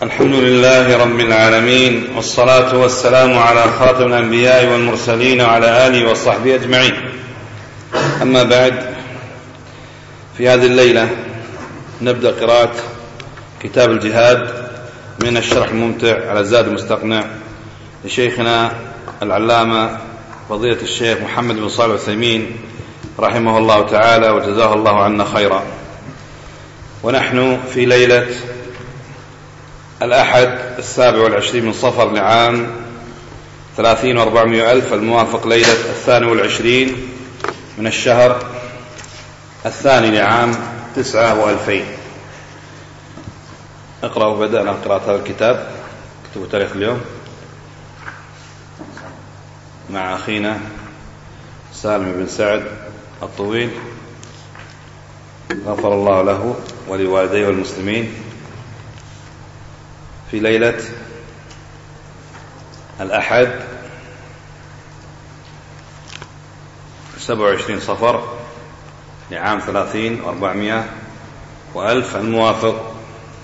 الحمد لله رب العالمين، والصلاة والسلام على خاتم الأنبياء والمرسلين وعلى آله وصحبه أجمعين. أما بعد، في هذه الليلة نبدأ قراءة كتاب الجهاد من الشرح الممتع على زاد المستقنع لشيخنا العلامة فضيلة الشيخ محمد بن صالح العثيمين رحمه الله تعالى وجزاه الله عنا خيرا. ونحن في ليلة الأحد 27 من صفر لعام 30 و400 ألف، الموافق ليلة 22 من الشهر الثاني لعام 9 و2000. اقرأ. وبدأنا قراءة هذا الكتاب، اكتبوا تاريخ اليوم، مع أخينا سالم بن سعد الطويل غفر الله له ولوالديه والمسلمين، في ليلة الأحد 27 صفر لعام 30 و400 وألف، الموافق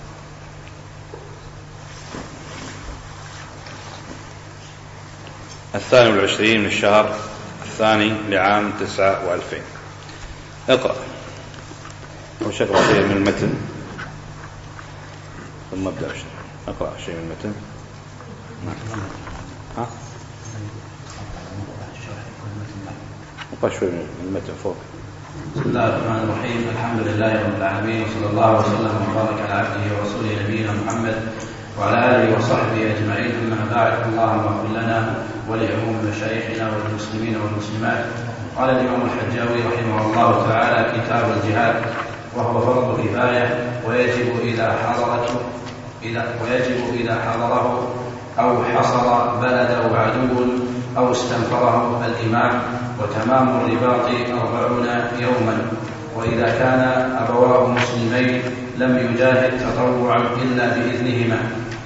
الثاني والعشرين من الشهر الثاني لعام 9 و2000. اقرأ. أو اقرأ شيء من المتن ثم ابدأ. اقرأ شيء من المتن. اقرأ شوي من المتن فوق. بسم الله الرحمن الرحيم. الحمد لله رب العالمين، وصلى الله وسلم وبارك على عبده ورسوله نبينا محمد وعلى آله وصحبه أجمعين. أما بعد، اللهم اغفر لنا ولعموم مشايخنا والمسلمين والمسلمات. قال الإمام الحجاوي رحمه الله تعالى: كتاب الجهاد، وهو فرض كفاية، ويجب إذا حضره أو حصر بلده عدو أو استنفره الإمام، وتمام الرباط 40 يوما. وإذا كان أبواه مسلمين لم يجاهد تطوعا إلا بإذنهما،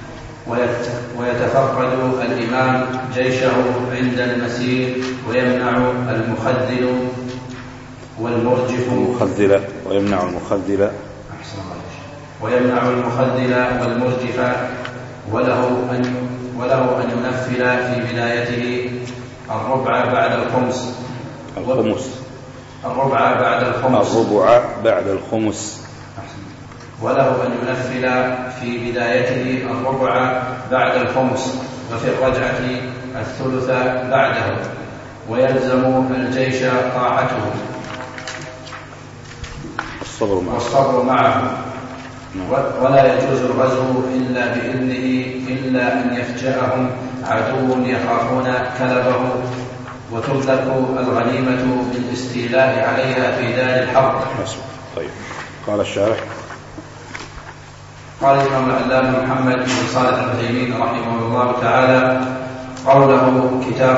ويتفقد الإمام جيشه عند المسير، ويمنع المخذل والمرجف والمرجف، وله أن ينفل في بدايته الربع بعد الخمس. وله أن ينفل في بدايته الربع بعد الخمس، وفي الرجعة الثلث بعده، ويلزم الجيش طاعته والصبر معه. ولا يجوز الغزو إلا بإذنه، إلا أن يفجأهم عدو يخافون كلبه، وتملك الغنيمة بالاستيلاء عليها في دار الحرب. طيب. قال الشارح: قال الإمام العلامة محمد بن صالح العثيمين رحمه الله تعالى: قوله كتاب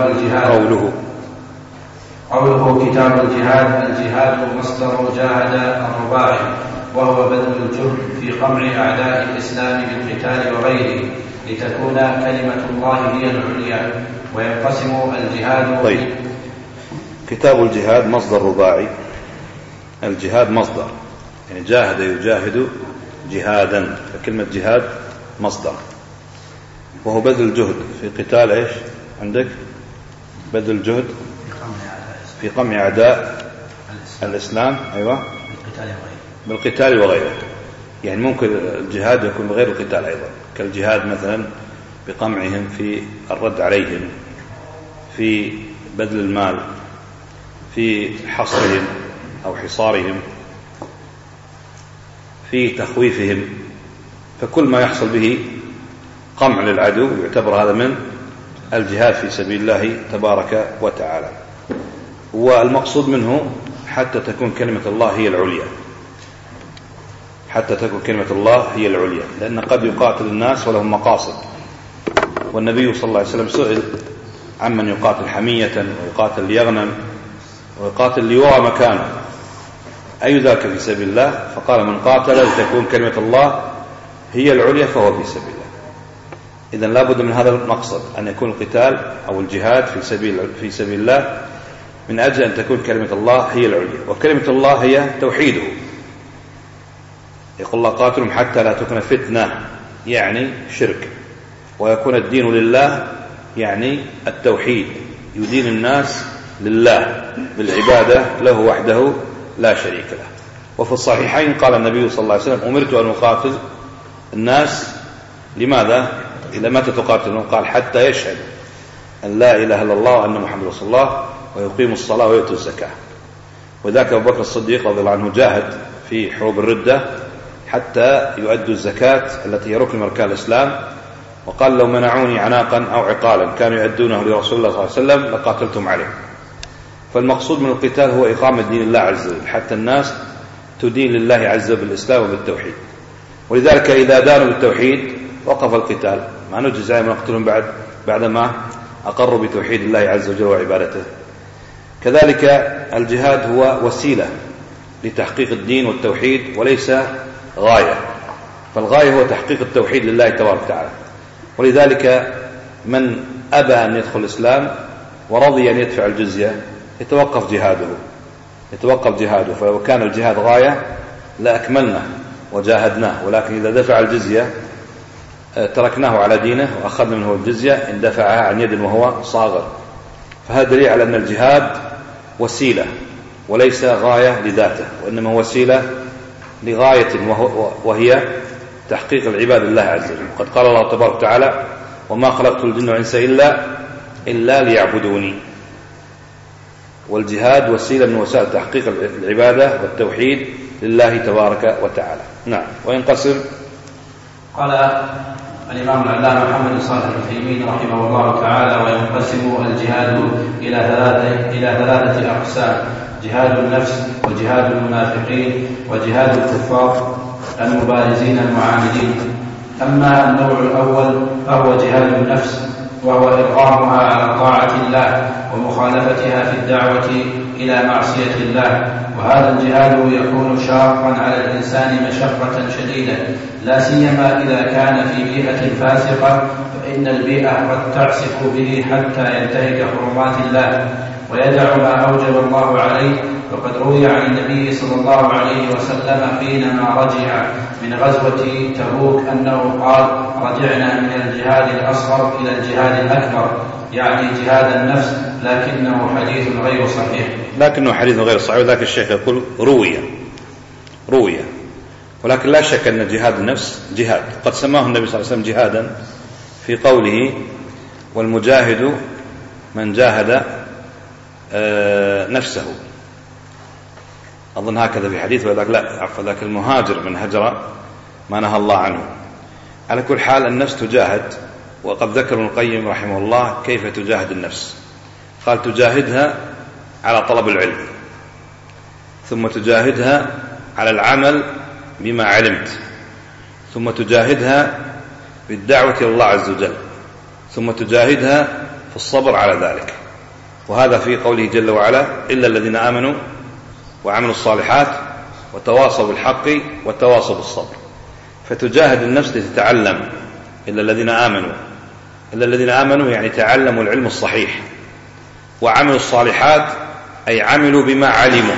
الجهاد. الجهاد مصدر جاهد الرباعي، وهو بذل الجهد في قمع أعداء الإسلام بالقتال وغيره، لتكون كلمة الله هي العليا. وينقسم الجهاد. طيب. كتاب الجهاد مصدر رباعي. الجهاد مصدر، يعني جاهد يجاهد جهادا، فكلمة جهاد مصدر، وهو بذل الجهد في قتال ايش عندك؟ بذل الجهد في قمع أعداء الإسلام. أيوة، بالقتال وغيره. يعني ممكن الجهاد يكون بغير القتال أيضا، كالجهاد مثلا بقمعهم، في الرد عليهم، في بذل المال، في حصرهم أو حصارهم، في تخويفهم. فكل ما يحصل به قمع للعدو يعتبر هذا من الجهاد في سبيل الله تبارك وتعالى. والمقصود منه حتى تكون كلمة الله هي العليا، لأن قد يقاتل الناس ولهم مقاصد. والنبي صلى الله عليه وسلم سئل عمن يقاتل حمية، ويقاتل ليغنم، ويقاتل ليرى مكانه، أي ذاك في سبيل الله؟ فقال: من قاتل لتكون كلمة الله هي العليا فهو في سبيل الله. إذن لا بد من هذا المقصد، أن يكون القتال أو الجهاد في سبيل الله من أجل أن تكون كلمة الله هي العليا. وكلمة الله هي توحيده. يقول الله: قاتلهم حتى لا تكون فتنة يعني شرك، ويكون الدين لله يعني التوحيد، يدين الناس لله بالعبادة له وحده لا شريك له. وفي الصحيحين قال النبي صلى الله عليه وسلم: أمرت أن أقاتل الناس. لماذا؟ إلى متى تقاتلون؟ قال: حتى يشهد أن لا إله إلا الله وأن محمد رسول الله ويقيموا الصلاة ويؤتوا الزكاة. وذاك أبو بكر الصديق رضي الله عنه جاهد في حروب الردة حتى يؤدوا الزكاة التي هي ركن من أركان الإسلام، وقال: لو منعوني عناقا أو عقالا كانوا يؤدونه لرسول الله صلى الله عليه وسلم لقاتلتم عليه. فالمقصود من القتال هو إقامة دين الله عز وجل، حتى الناس تدين لله عز وجل بالإسلام وبالتوحيد. ولذلك إذا دانوا بالتوحيد وقف القتال، ما نجز عليهم ونقتلهم بعدما أقروا بتوحيد الله عز وجل وعبادته. كذلك الجهاد هو وسيلة لتحقيق الدين والتوحيد وليس غاية، فالغاية هو تحقيق التوحيد لله تبارك وتعالى. ولذلك من أبى أن يدخل الإسلام ورضي أن يدفع الجزية يتوقف جهاده. فلو كان الجهاد غاية لأكملنا وجاهدناه، ولكن إذا دفع الجزية تركناه على دينه وأخذنا منه الجزية إن دفعها عن يد وهو صاغر. فهذا دليل على أن الجهاد وسيلة وليس غاية لذاته، وإنما وسيلة لغاية وهي تحقيق العباد لله عز وجل. قد قال الله تبارك وتعالى: وما خلقت الجن والإنس إلا ليعبدوني. والجهاد وسيلة من وسائل تحقيق العبادة والتوحيد لله تبارك وتعالى. نعم. وينقسم، قال الإمام العلامة محمد صالح العثيمين رحمه الله تعالى: وينقسم الجهاد إلى ثلاثة أقسام: جهاد النفس، وجهاد المنافقين، وجهاد الكفار المبارزين المعاندين. أما النوع الأول فهو جهاد النفس، وهو إرغامها على طاعة الله ومخالفتها في الدعوة إلى معصية الله. وهذا الجهاد يكون شاقا على الإنسان مشقة شديدة، لا سيما إذا كان في بيئة فاسقة، فإن البيئة قد تعسف به حتى ينتهك حرمات الله ويدع ما أوجب الله عليه. وقد روي عن النبي صلى الله عليه وسلم حينما رجع من غزوة تبوك أنه قال: رجعنا من الجهاد الأصغر إلى الجهاد الأكبر، يعني جهاد النفس، لكنه حديث غير صحيح. وذاك الشيخ يقول روية، ولكن لا شك أن جهاد النفس جهاد. قد سماه النبي صلى الله عليه وسلم جهادا في قوله: والمجاهد من جاهد نفسه. أظن هكذا في حديث، وذاك لا عفوا، ذاك المهاجر من هجر ما نهى الله عنه. على كل حال النفس تجاهد، وقد ذكر ابن القيم رحمه الله كيف تجاهد النفس. قال: تجاهدها على طلب العلم، ثم تجاهدها على العمل بما علمت، ثم تجاهدها بالدعوة إلى الله عز وجل، ثم تجاهدها في الصبر على ذلك. وهذا في قوله جل وعلا: إلا الذين آمنوا وعملوا الصالحات وتواصوا بالحق وتواصوا بالصبر. فتجاهد النفس لتتعلم. إلا الذين آمنوا يعني تعلموا العلم الصحيح، وعملوا الصالحات أي عملوا بما علموا،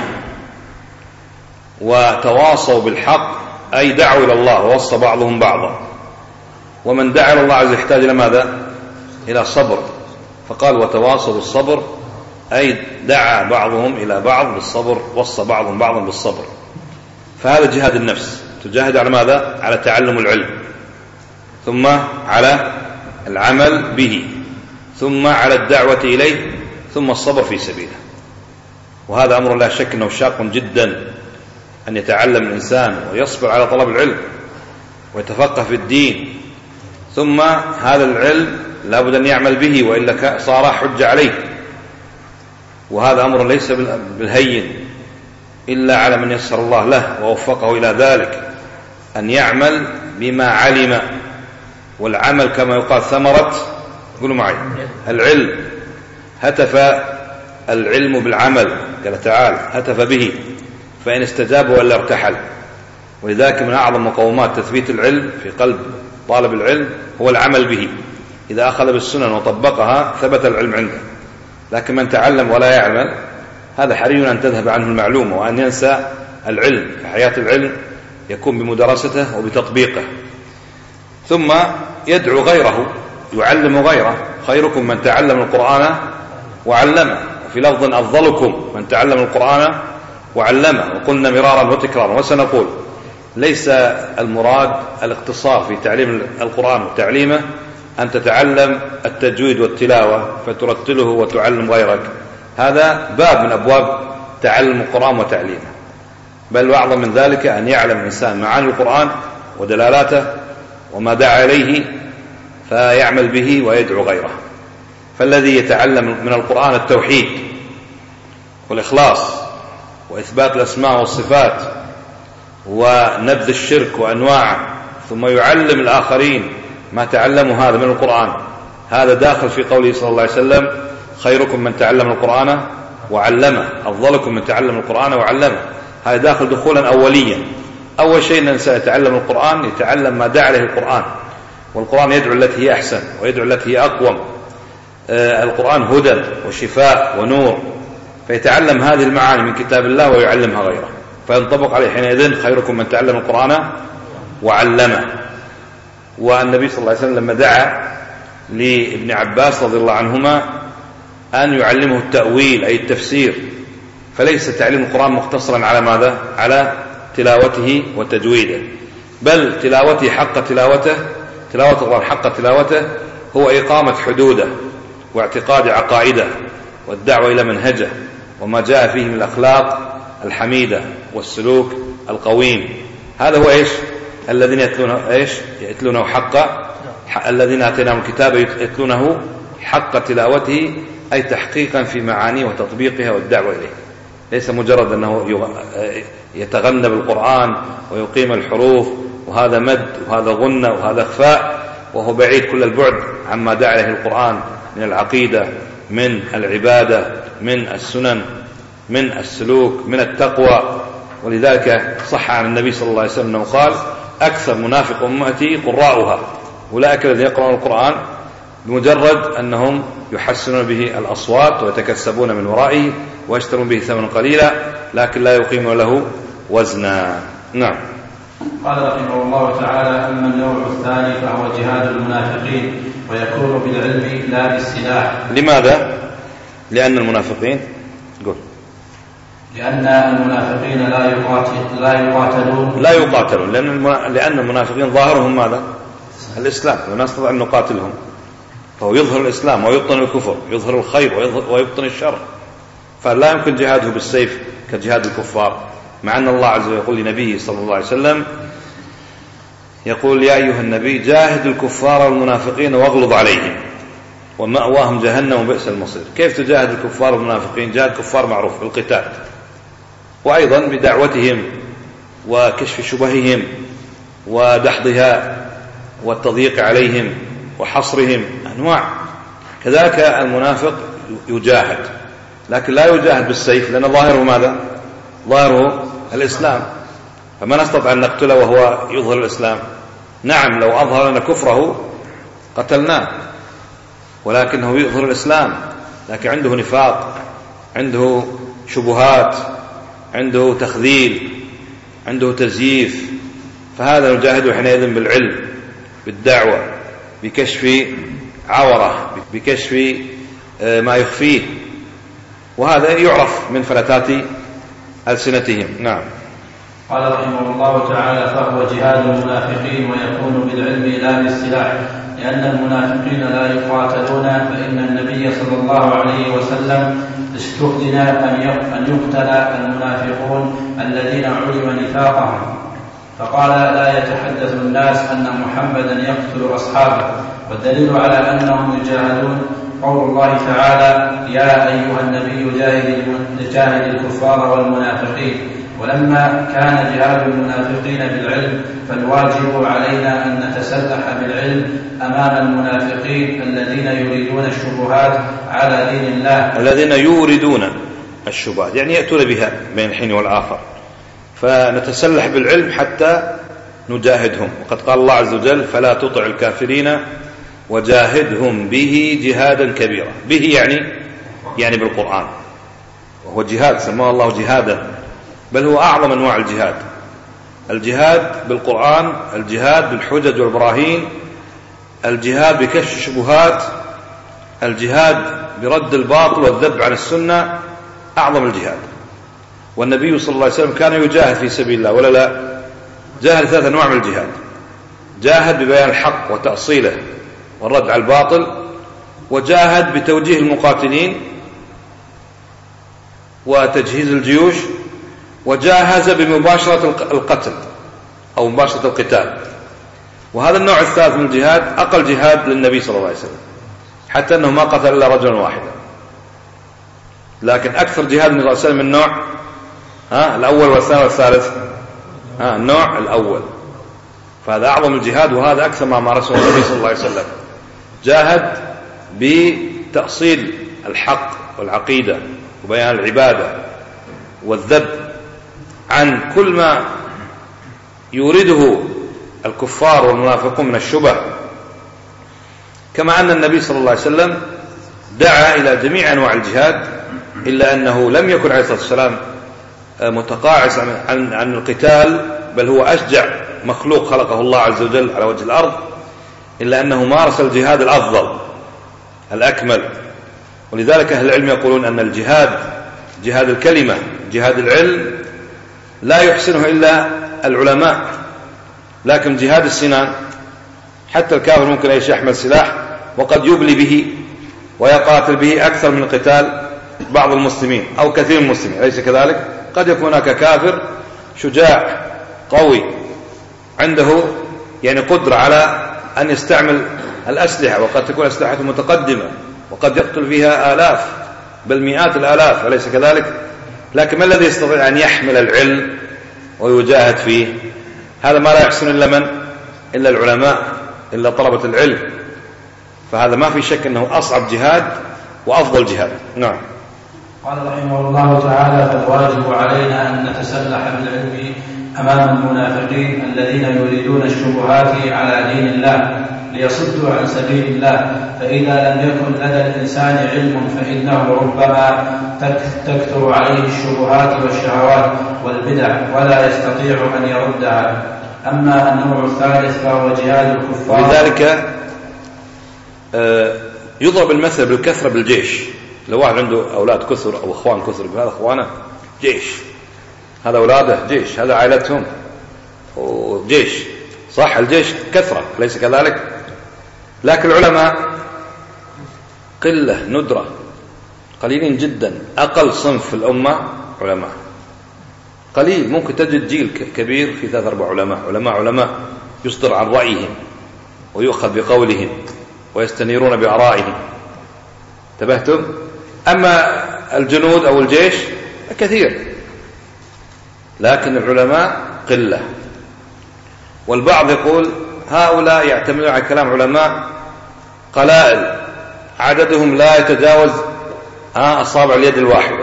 وتواصوا بالحق أي دعوا إلى الله ووصى بعضهم بعضا. ومن دعا إلى الله عز وجل يحتاج إلى ماذا؟ إلى صبر، فقال: وتواصوا بالصبر، أي دعا بعضهم إلى بعض بالصبر، وصى بعضهم بعضا بالصبر. فهذا جهاد النفس، تجاهد على ماذا؟ على تعلم العلم، ثم على العمل به، ثم على الدعوة إليه، ثم الصبر في سبيله. وهذا أمر لا شك أنه شاق جدا، أن يتعلم الإنسان ويصبر على طلب العلم ويتفقه في الدين، ثم هذا العلم لا بد أن يعمل به، وإلا صار حجة عليه. وهذا أمر ليس بالهين إلا على من يسر الله له ووفقه إلى ذلك، أن يعمل بما علم. والعمل كما يقال ثمرة، قولوا معي، العلم. هتف العلم بالعمل، قال تعالى: هتف به فإن استجاب ولا ارتحل. ولذلك من أعظم مقومات تثبيت العلم في قلب طالب العلم هو العمل به. إذا أخذ بالسنن وطبقها ثبت العلم عنده. لكن من تعلم ولا يعمل هذا حري أن تذهب عنه المعلومة وأن ينسى العلم. في حياة العلم يكون بمدرسته وبتطبيقه. ثم يدعو غيره، يعلم غيره. خيركم من تعلم القرآن وعلمه، وفي لفظ أفضلكم من تعلم القرآن وعلمه. وقلنا مرارا وتكرارا وسنقول ليس المراد الاقتصار في تعليم القرآن وتعليمه أن تتعلم التجويد والتلاوة فترتله وتعلم غيرك، هذا باب من أبواب تعلم القرآن وتعليمه، بل وأعظم من ذلك أن يعلم الإنسان معاني القرآن ودلالاته وما دعا إليه فيعمل به ويدعو غيره. فالذي يتعلم من القرآن التوحيد والإخلاص وإثبات الأسماء والصفات ونبذ الشرك وأنواعه، ثم يعلم الآخرين ما تعلموا هذا من القرآن، هذا داخل في قوله صلى الله عليه وسلم: خيركم من تعلم القرآن وعلمه، أفضلكم من تعلم القرآن وعلمه. هذا داخل دخولا أوليا. أول شيء أن الإنسان يتعلم القرآن يتعلم ما دعا عليه القرآن، والقرآن يدعو التي هي أحسن ويدعو التي هي أقوم. القرآن هدى وشفاء ونور، فيتعلم هذه المعاني من كتاب الله ويعلمها غيره، فينطبق عليه حينئذ خيركم من تعلم القرآن وعلمه. والنبي صلى الله عليه وسلم لما دعا لابن عباس رضي الله عنهما أن يعلمه التأويل أي التفسير، فليس تعليم القرآن مقتصرا على ماذا؟ على تلاوته وتجويده، بل تلاوته حق تلاوته، تلاوة القرآن حق تلاوته هو إقامة حدوده واعتقاد عقائده والدعوة إلى منهجه وما جاء فيه من الأخلاق الحميدة والسلوك القويم. هذا هو إيش؟ الذين يتلونه إيش؟ يتلونه الذين آتيناهم الكتاب يتلونه حق تلاوته، أي تحقيقا في معانيه وتطبيقها والدعوة إليه، ليس مجرد أنه يتغنى بالقرآن ويقيم الحروف وهذا مد وهذا غنة وهذا إخفاء، وهو بعيد كل البعد عما دعا عليه القرآن من العقيدة، من العبادة، من السنن، من السلوك، من التقوى. ولذلك صح عن النبي صلى الله عليه وسلم أنه قال: أكثر منافق أمتي قراؤها، أولئك الذين يقرؤون القرآن بمجرد أنهم يحسنون به الأصوات ويتكسبون من ورائه ويشترون به ثمنا قليلا، لكن لا يقيمون له وزنا. نعم. قال رحمه الله تعالى: أما النوع الثاني فهو جهاد المنافقين، ويكون بالعلم لا بالسلاح. لماذا؟ لأن المنافقين لأن المنافقين لا يقاتلون لأن المنافقين ظاهرهم ماذا؟ الإسلام، ولا نستطيع أن نقاتلهم، فهو يظهر الإسلام ويبطن الكفر، يظهر الخير ويبطن الشر، فلا يمكن جهاده بالسيف كجهاد الكفار. مع أن الله عز وجل يقول لنبيه صلى الله عليه وسلم، يقول: يا أيها النبي جاهد الكفار والمنافقين واغلظ عليهم ومأواهم جهنم وبئس المصير. كيف تجاهد الكفار والمنافقين؟ جهاد الكفار معروف بالقتال، وأيضا بدعوتهم وكشف شبههم ودحضها والتضييق عليهم وحصرهم، أنواع. كذلك المنافق يجاهد، لكن لا يجاهد بالسيف، لأن ظاهره ماذا؟ ظاهره الإسلام، فما نستطيع أن نقتله وهو يظهر الإسلام. نعم، لو أظهر لنا كفره قتلناه، ولكنه يظهر الإسلام، لكن عنده نفاق، عنده شبهات، عنده تخذيل، عنده تزييف، فهذا نجاهده حينئذ بالعلم، بالدعوة، بكشف عوره، بكشف ما يخفيه، وهذا يعرف من فلتات ألسنتهم. نعم. قال رحمه الله تعالى: فهو جهاد المنافقين ويكون بالعلم لا بالسلاح، لأن المنافقين لا يقاتلون، فإن النبي صلى الله عليه وسلم استؤذن أن يقتل المنافقون الذين علم نفاقهم، فقال: لا يتحدث الناس أن محمدا يقتل أصحابه. والدليل على أنهم يجاهدون قول الله تعالى: يا أيها النبي جاهد الكفار والمنافقين. ولما كان جهاد المنافقين بالعلم، فالواجب علينا أن نتسلح بالعلم أمام المنافقين الذين يريدون الشبهات على دين الله، الذين يوردون الشبهات يعني يأتون بها بين الحين والآخر، فنتسلح بالعلم حتى نجاهدهم. وقد قال الله عز وجل: فلا تطع الكافرين وجاهدهم به جهادا كبيرا. به يعني بالقرآن، وهو جهاد سماه الله جهادا، بل هو أعظم أنواع الجهاد. الجهاد بالقرآن، الجهاد بالحجج والبراهين الجهاد بكشف الشبهات، الجهاد برد الباطل والذب عن السنة أعظم الجهاد. والنبي صلى الله عليه وسلم كان يجاهد في سبيل الله ولا لا؟ جاهد 3 أنواع من الجهاد: جاهد ببيان الحق وتأصيله والرد على الباطل، وجاهد بتوجيه المقاتلين وتجهيز الجيوش، وجاهز بمباشرة القتل أو مباشرة القتال. وهذا النوع الثالث من الجهاد أقل جهاد للنبي صلى الله عليه وسلم، حتى أنه ما قتل إلا رجلا واحدا. لكن أكثر جهاد النبي صلى الله عليه وسلم من نوع الأول والثاني والثالث، النوع الأول. فهذا أعظم الجهاد، وهذا أكثر ما مارسه النبي صلى الله عليه وسلم. جاهد بتأصيل الحق والعقيدة وبيان العبادة والذب عن كل ما يورده الكفار والمنافقون من الشبه. كما أن النبي صلى الله عليه وسلم دعا إلى جميع أنواع الجهاد، إلا أنه لم يكن عليه الصلاة والسلام متقاعس عن القتال، بل هو أشجع مخلوق خلقه الله عز وجل على وجه الأرض، إلا أنه مارس الجهاد الأفضل الأكمل. ولذلك أهل العلم يقولون أن الجهاد، جهاد الكلمة، جهاد العلم، لا يحسنه إلا العلماء. لكن جهاد السنان حتى الكافر ممكن أن يحمل سلاح وقد يبلي به ويقاتل به أكثر من قتال بعض المسلمين أو كثير من المسلمين، أليس كذلك؟ قد يكون هناك كافر شجاع قوي عنده قدرة على أن يستعمل الأسلحة، وقد تكون أسلحته متقدمة وقد يقتل فيها آلاف بل مئات الآلاف، أليس كذلك؟ لكن ما الذي يستطيع أن يحمل العلم ويجاهد فيه؟ هذا ما لا يحسن إلا من؟ إلا العلماء، إلا طلبة العلم. فهذا ما في شك أنه أصعب جهاد وأفضل جهاد. نعم. قال رحمه الله تعالى: فالواجب علينا أن نتسلح بالعلم أمام المنافقين الذين يريدون الشبهات على دين الله ليصدوا عن سبيل الله. فإذا لم يكن لدى الإنسان علم فإنه ربما تكثر عليه الشبهات والشهوات والبدع ولا يستطيع أن يردها. أما النوع الثالث فهو جهاد الكفار. ولذلك يضرب المثل بالكثرة بالجيش. لو واحد عنده أولاد كثر أو أخوان كثر، هذا أخوانه جيش، هذا أولاده جيش، هذا عائلتهم وجيش. صح، الجيش كثرة ليس كذلك؟ لكن العلماء قلة ندرة، قليلين جدا. أقل صنف في الأمة علماء قليل. ممكن تجد جيل كبير في 3-4 علماء يصدر عن رأيهم ويؤخذ بقولهم ويستنيرون بآرائهم. انتبهتم؟ أما الجنود أو الجيش كثير، لكن العلماء قلة. والبعض يقول هؤلاء يعتمدون على كلام علماء قلائل عددهم لا يتجاوز أصابع اليد الواحدة.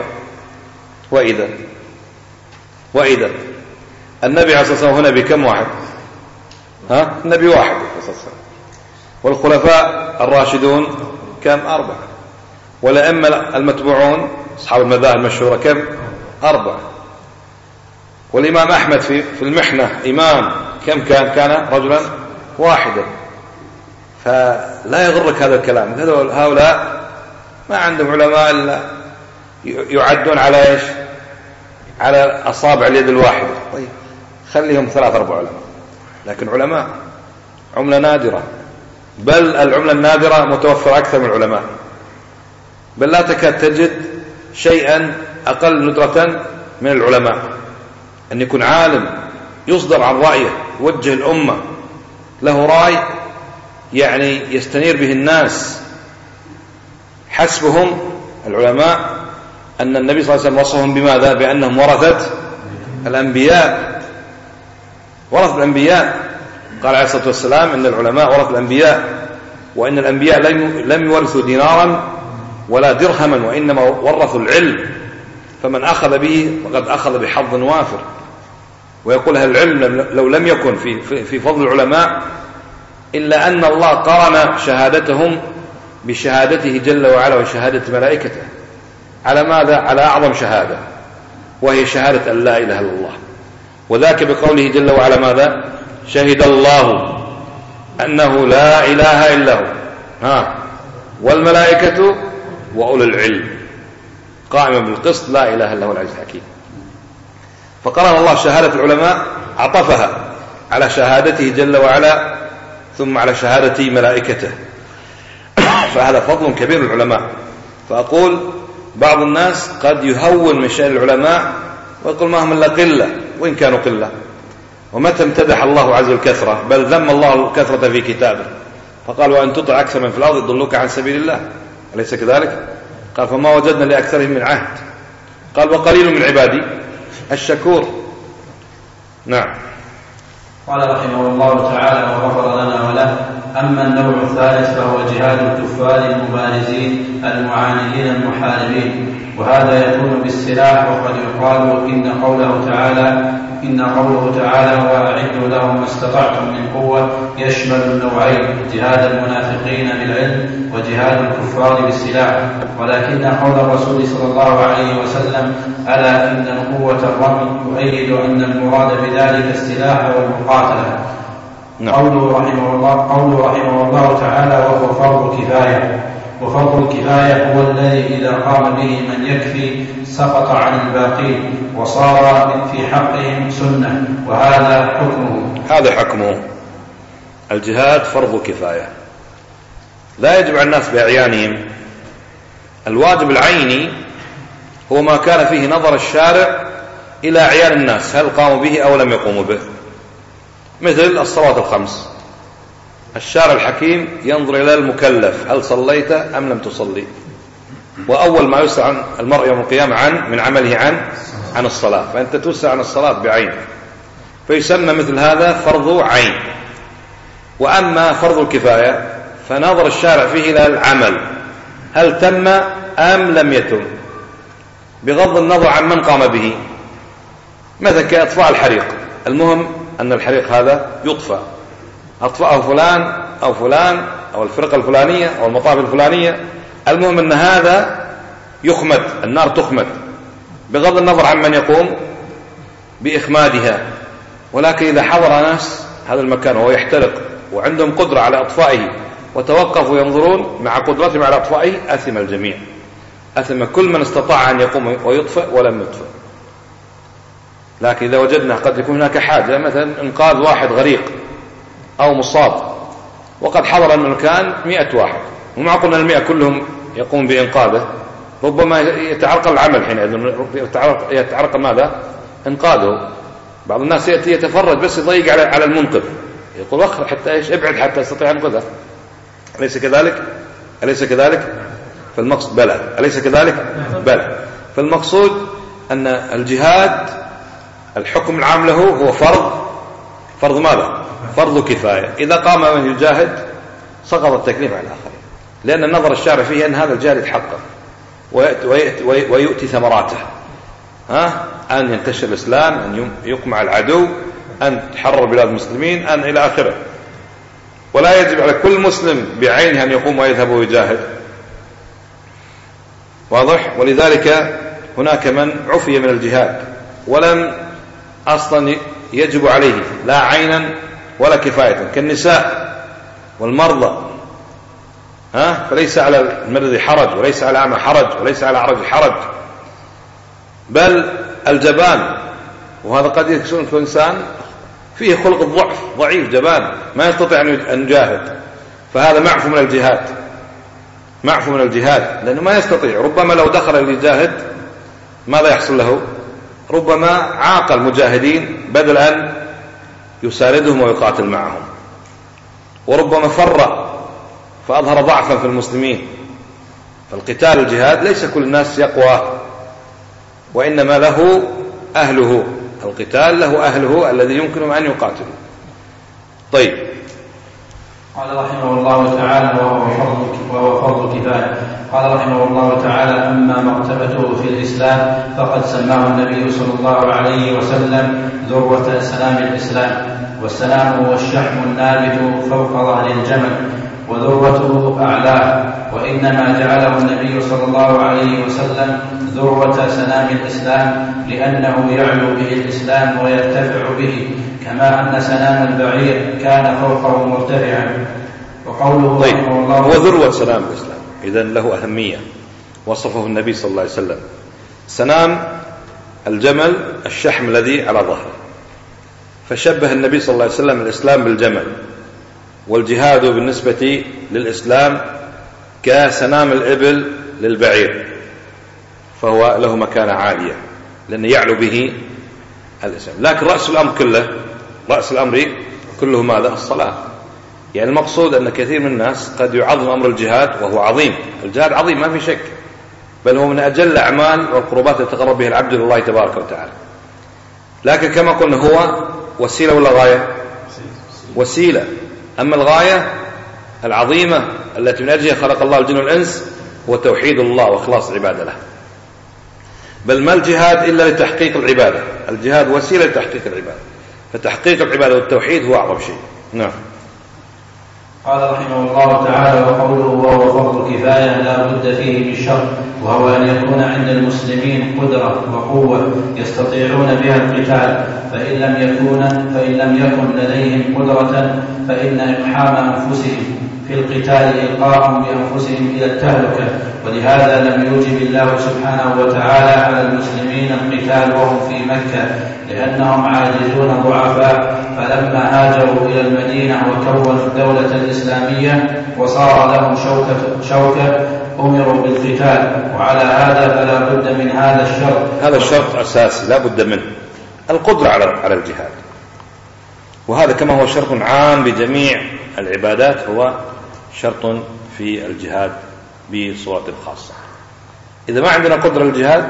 وإذا النبي عليه الصلاة والسلام هنا بكم واحد؟ النبي واحد عليه الصلاة والسلام. والخلفاء الراشدون كم؟ 4. والأئمة المتبوعون أصحاب المذاهب المشهورة كم؟ 4. والإمام أحمد في المحنة إمام كم كان رجلا واحدا. فلا يغرك هذا الكلام. هؤلاء ما عندهم علماء إلا يعدون على إيش؟ على أصابع اليد الواحدة. طيب خليهم 3-4 علماء، لكن علماء عملة نادرة، بل العملة النادرة متوفرة أكثر من العلماء، بل لا تكاد تجد شيئا أقل ندرة من العلماء. أن يكون عالم يصدر عن رأيه، يوجه الأمة، له رأي يستنير به الناس. حسبهم العلماء أن النبي صلى الله عليه وسلم وصفهم بماذا؟ بأنهم ورثة الأنبياء. قال عليه الصلاة والسلام إن العلماء ورثة الأنبياء، وإن الأنبياء لم يورثوا دينارا ولا درهما، وإنما ورثوا العلم، فمن أخذ به فقد أخذ بحظ وافر. ويقول أهل العلم لو لم يكن في فضل العلماء إلا أن الله قرن شهادتهم بشهادته جل وعلا وشهادة ملائكته. على ماذا؟ على أعظم شهادة، وهي شهادة أن لا إله إلا الله. وذاك بقوله جل وعلا ماذا؟ شهد الله أنه لا إله إلا هو والملائكة وأولو العلم قائما بالقسط لا إله إلا هو العزيز الحكيم. فقرن الله شهادة العلماء عطفها على شهادته جل وعلا ثم على شهادة ملائكته، فهذا فضل كبير للعلماء. فأقول بعض الناس قد يهون من شأن العلماء ويقول ما هم إلا قلة، وإن كانوا قلة. ومتى امتدح الله عز الكثرة، بل ذم الله الكثرة في كتابه، فقال وأن تطع أكثر من في الأرض يضلوك عن سبيل الله، أليس كذلك؟ قال فما وجدنا لأكثرهم من عهد، قال وقليل من عبادي الشكور. نعم. قال رحمه الله تعالى وغفر لنا وله: أما النوع الثالث فهو جهاد الكفار المبارزين المعاندين المحاربين، وهذا يكون بالسلاح. وقد يقال إن قوله تعالى وأعدوا لهم ما استطعتم من قوة يشمل النوعين: جهاد المنافقين بالعلم وجهاد الكفار بالسلاح. ولكن قول الرسول صلى الله عليه وسلم: ألا إن قوة الرمي يؤيد أن المراد بذلك السلاح والمقاتلة. قوله رحمه الله تعالى: وهو فرض كفاية. وفرض الكفاية هو الذي إذا قام به من يكفي سقط عن الباقين وصار في حقهم سنة، وهذا حكمه. هذا حكمه. الجهاد فرض كفاية، لا يجب على الناس بأعيانهم. الواجب العيني هو ما كان فيه نظر الشارع إلى أعيان الناس، هل قاموا به أو لم يقوموا به، مثل الصلوات الخمس. الشارع الحكيم ينظر إلى المكلف هل صليت أم لم تصلي، وأول ما يسأل عن المرء يوم القيامة من عمله عن الصلاة، فأنت تسأل عن الصلاة بعين، فيسمى مثل هذا فرض عين. وأما فرض الكفاية فنظر الشارع فيه إلى العمل هل تم أم لم يتم، بغض النظر عن من قام به. مثل كإطفاء الحريق، المهم أن الحريق هذا يطفأ، أطفأه فلان أو فلان أو الفرقة الفلانية أو المطاف الفلانية، المهم أن هذا يخمد، النار تخمد بغض النظر عن من يقوم بإخمادها. ولكن إذا حضر ناس هذا المكان وهو يحترق وعندهم قدرة على أطفائه وتوقفوا ينظرون مع قدرتهم على أطفائه، أثم الجميع، أثم كل من استطاع أن يقوم ويطفئ ولم يطفئ. لكن إذا وجدنا قد يكون هناك حاجة، مثلا إنقاذ واحد غريق أو مصاب وقد حضر المكان 100 واحد، وما قلنا 100 كلهم يقوم بإنقاذه، ربما يتعرقل العمل حينئذ، يتعرقل ماذا؟ إنقاذه. بعض الناس يأتي يتفرج بس يضيق على المنقذ، يقول أخر حتى إيش، ابعد حتى يستطيع أنقذه. أليس كذلك؟ أليس كذلك؟ فالمقصود بلى، أليس كذلك؟ بلى. فالمقصود أن الجهاد الحكم العام له هو فرض ماذا؟ فرض كفاية. إذا قام من يجاهد سقط التكليف على الآخرين، لأن النظر الشارع فيه أن هذا الجهاد يتحقق ويؤتي ثمراته، أن ينتشر الإسلام، أن يقمع العدو، أن تحرر بلاد المسلمين، أن إلى آخره. ولا يجب على كل مسلم بعينه أن يقوم ويذهب ويجاهد، واضح؟ ولذلك هناك من عفي من الجهاد ولم أصلا يجب عليه لا عينا ولا كفاية، كالنساء والمرضى، فليس على المرض حرج، وليس على الأعمى حرج، وليس على الأعرج حرج، بل الجبان، وهذا قد يكون إنسان فيه خلق الضعف، ضعيف جبان ما يستطيع أن يجاهد، فهذا معفو من الجهاد، معفو من الجهاد، لأنه ما يستطيع. ربما لو دخل ليجاهد ماذا يحصل له؟ ربما عاق المجاهدين بدل أن يساندهم ويقاتل معهم، وربما فر فأظهر ضعفا في المسلمين. فالقتال الجهاد ليس كل الناس يقوى، وإنما له أهله، القتال له أهله الذي يمكنهم أن يقاتلوا. طيب، قال رحمه الله تعالى وهو فرض كفاية. قال رحمه الله تعالى: أما مرتبته في الإسلام فقد سماه النبي صلى الله عليه وسلم ذروة سنام الإسلام، والسنام هو الشحم النابت فوق ظهر الجمل وذروته أعلاه، وإنما جعله النبي صلى الله عليه وسلم ذروة سنام الإسلام لأنه يعلو به الإسلام ويرتفع به، كما أن سنام البعير كان فوقه مرتفعا. وقوله طيب، رحمه الله هو ذروة سنام الإسلام، إذن له أهمية وصفه النبي صلى الله عليه وسلم. سنام الجمل الشحم الذي على ظهره، فشبه النبي صلى الله عليه وسلم الإسلام بالجمل، والجهاد بالنسبة للإسلام كسنام الإبل للبعير، فهو له مكانة عالية لأنه يعلو به الإسلام. لكن رأس الأمر كله ماذا؟ الصلاة. يعني المقصود أن كثير من الناس قد يعظم أمر الجهاد، وهو عظيم، الجهاد عظيم ما في شك، بل هو من أجل الأعمال والقربات التي يتقرب بها العبد لله تبارك وتعالى. لكن كما قلنا هو وسيلة ولا غاية؟ وسيلة. أما الغاية العظيمة التي من أجلها خلق الله الجن والإنس هو توحيد الله وإخلاص العبادة له. بل ما الجهاد إلا لتحقيق العبادة، الجهاد وسيلة لتحقيق العبادة، فتحقيق العبادة والتوحيد هو أعظم شيء. نعم. قال رحمه الله تعالى: وقوله وهو فرض كفاية لا بد فيه من شرط، وهو أن يكون عند المسلمين قدرة وقوة يستطيعون بها القتال، فإن لم يكن لديهم قدرة فإن إقحام أنفسهم في القتال إلقاءهم بأنفسهم إلى التهلكة. ولهذا لم يوجب الله سبحانه وتعالى على المسلمين القتال وهم في مكة، لأنهم عاجزون ضعفاء. فلما هاجروا إلى المدينة وكونوا الدولة الإسلامية وصار لهم شوكة أمروا بالقتال. وعلى هذا فلا بد من هذا الشرط. هذا الشرط أساسي لا بد منه، القدرة على الجهاد، وهذا كما هو شرط عام بجميع العبادات هو شرط في الجهاد بصورة خاصة. إذا ما عندنا قدرة للجهاد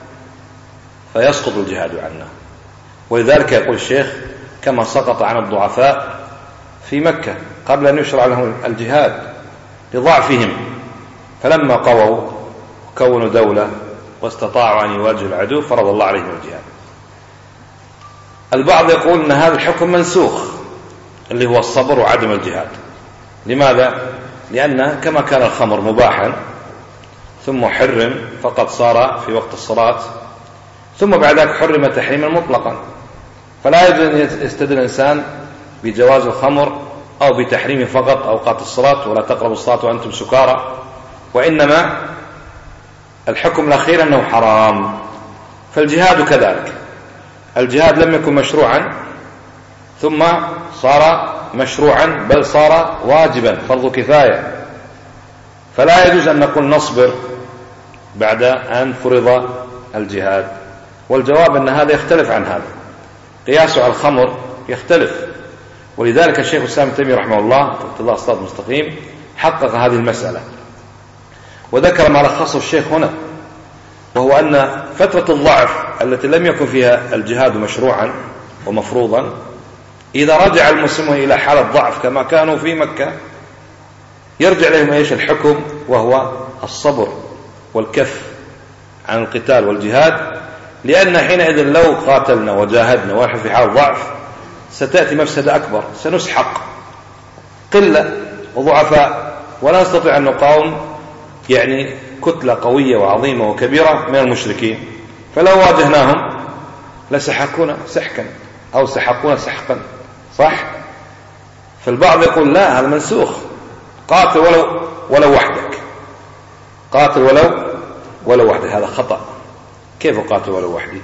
فيسقط الجهاد عنا. ولذلك يقول الشيخ: كما سقط عن الضعفاء في مكة قبل أن يشرع لهم الجهاد لضعفهم، فلما قووا وكونوا دولة واستطاعوا أن يواجهوا العدو فرض الله عليهم الجهاد. البعض يقول أن هذا الحكم منسوخ اللي هو الصبر وعدم الجهاد. لماذا؟ لأن كما كان الخمر مباحا ثم حرم فقد صار في وقت الصلاة، ثم بعد ذلك حرم تحريما مطلقا، فلا يجوز أن يستدل الإنسان بجواز الخمر أو بتحريم فقط أوقات الصلاة، ولا تقربوا الصلاة وأنتم سكارى، وإنما الحكم الأخير أنه حرام. فالجهاد كذلك، الجهاد لم يكن مشروعا ثم صار مشروعا، بل صار واجبا فرض كفاية، فلا يجوز أن نقول نصبر بعد أن فرض الجهاد. والجواب أن هذا يختلف عن هذا، قياسه على الخمر يختلف. ولذلك الشيخ الإسلام ابن تيمية رحمه الله في اقتضاء الصراط المستقيم حقق هذه المسألة وذكر ما لخصه الشيخ هنا، وهو أن فترة الضعف التي لم يكن فيها الجهاد مشروعا ومفروضا، إذا رجع المسلمون إلى حالة ضعف كما كانوا في مكة يرجع لهم إيش الحكم، وهو الصبر والكف عن القتال والجهاد. لأن حينئذ لو قاتلنا وجاهدنا ونحن في حال ضعف ستأتي مفسدة أكبر، سنسحق قلة وضعفاء ولا نستطيع أن نقاوم يعني كتلة قوية وعظيمة وكبيرة من المشركين، فلو واجهناهم لسحقونا سحقا أو سحقونا سحقا، صح؟ فالبعض يقول لا، هذا منسوخ، قاتل ولو وحدك، قاتل ولو وحدك، هذا خطأ. كيف قاتل ولو وحدي؟